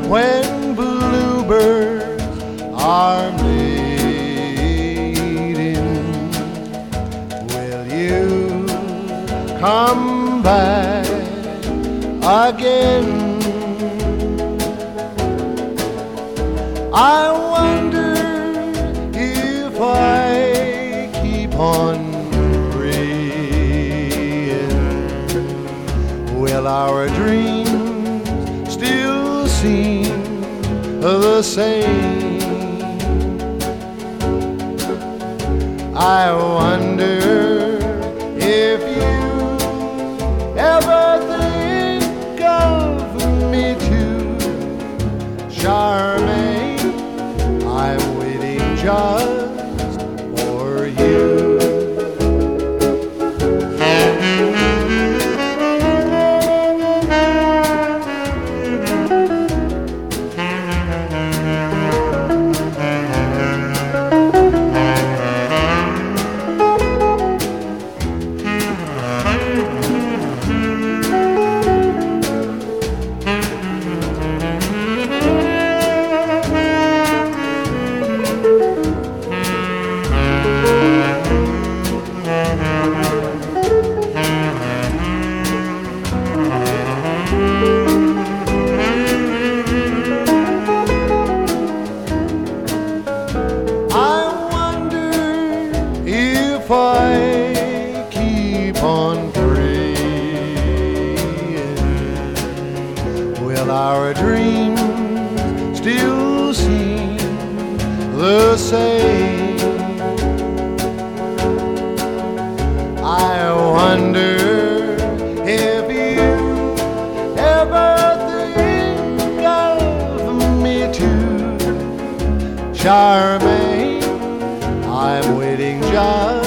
when bluebirds are mating. Will you come back again? I wonder if I keep on praying, will our dreams still seem the same? I wonder if you ever think of me too, Charmaine. I'm waiting just for you. If I keep on praying, will our dreams still seem the same? I wonder if you ever think of me too, Charmaine. I'm waiting just